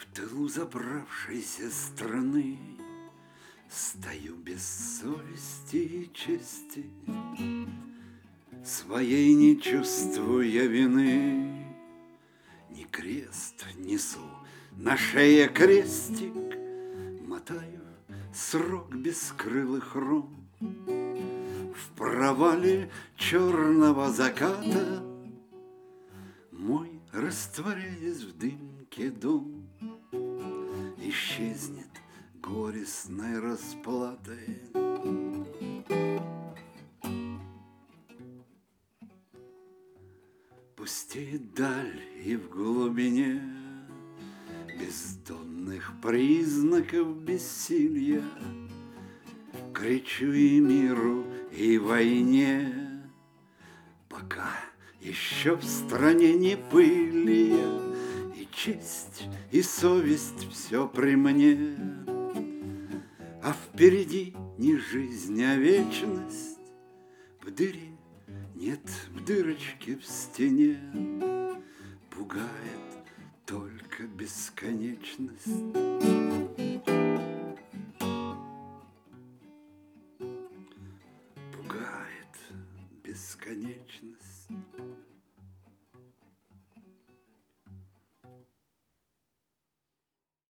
В тылу забравшейся страны стою без совести и чести, своей не чувствуя вины. Ни крест несу, на шее крестик, мотаю срок бескрылых рун. В провале черного заката мой, растворяясь в дымке, дом исчезнет горестной расплатой. Пустеет даль, и в глубине бездонных признаков бессилия кричу и миру, и войне, пока еще в стране не пыли, и честь, и совесть все при мне. А впереди не жизнь, а вечность, в дыре нет, в дырочке в стене, пугает только бесконечность. Пугает бесконечность.